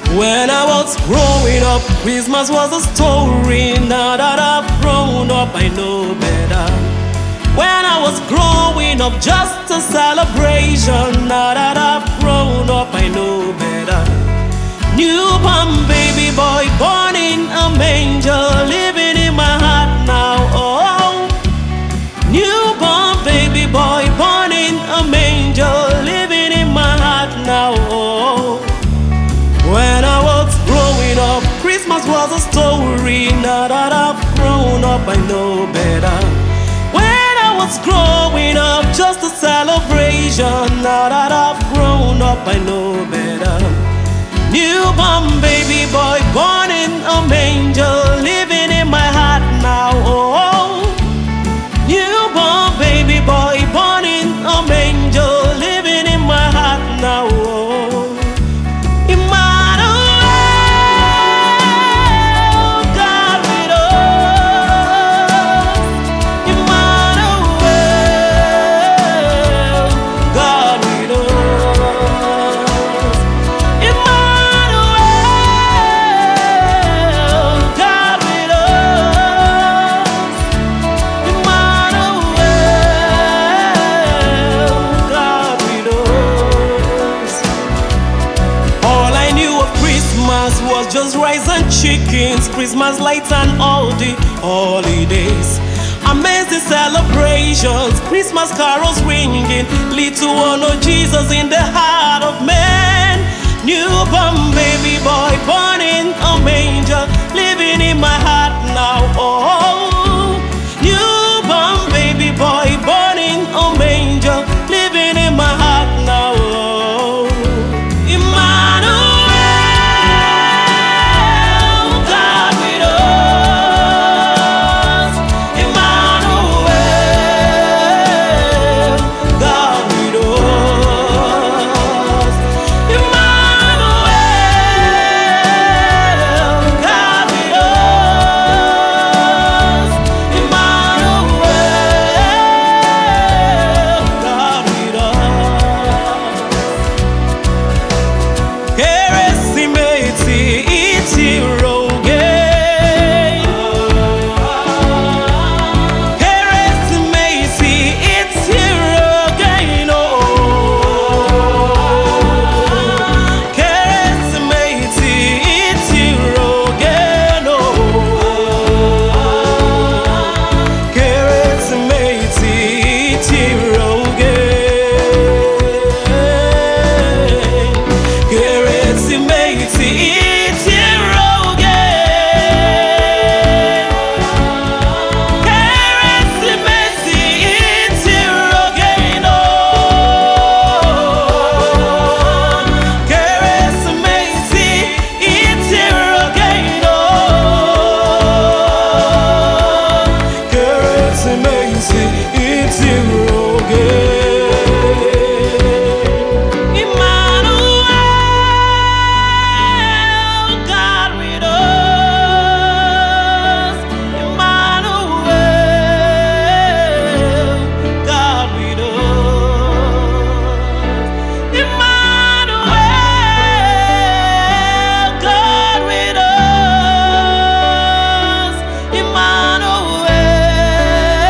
When I was growing up, Christmas was a story. Now that I've grown up, I know better. When I was growing up, just a celebration. Now that I've grown up, I know better. Newborn baby boy born in a manger, living in my heart now. Oh, newborn baby boy born in a manger, living in my heart now. Oh, when I was growing up, Christmas was a story. Now that I've grown up, I know better. When I was growing up, just a celebration. Now that I've grown up, I know better. Newborn baby boy born in a manger, living in my heart now. Oh, newborn baby boy born in a manger, living in my heart now. Oh, was just rice and chickens, Christmas lights and all the holidays. Amazing celebrations, Christmas carols ringing, little one of Jesus in the heart of man. Newborn baby boy born in a manger, living in my heart now. Oh, newborn baby boy born in a manger, living in my heart now. Oh, Emmanuel.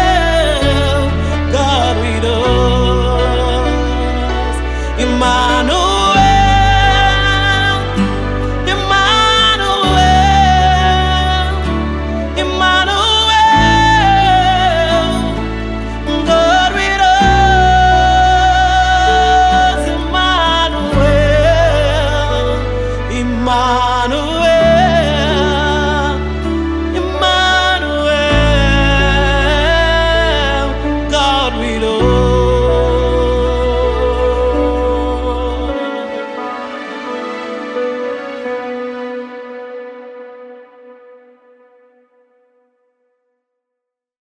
Emmanuel.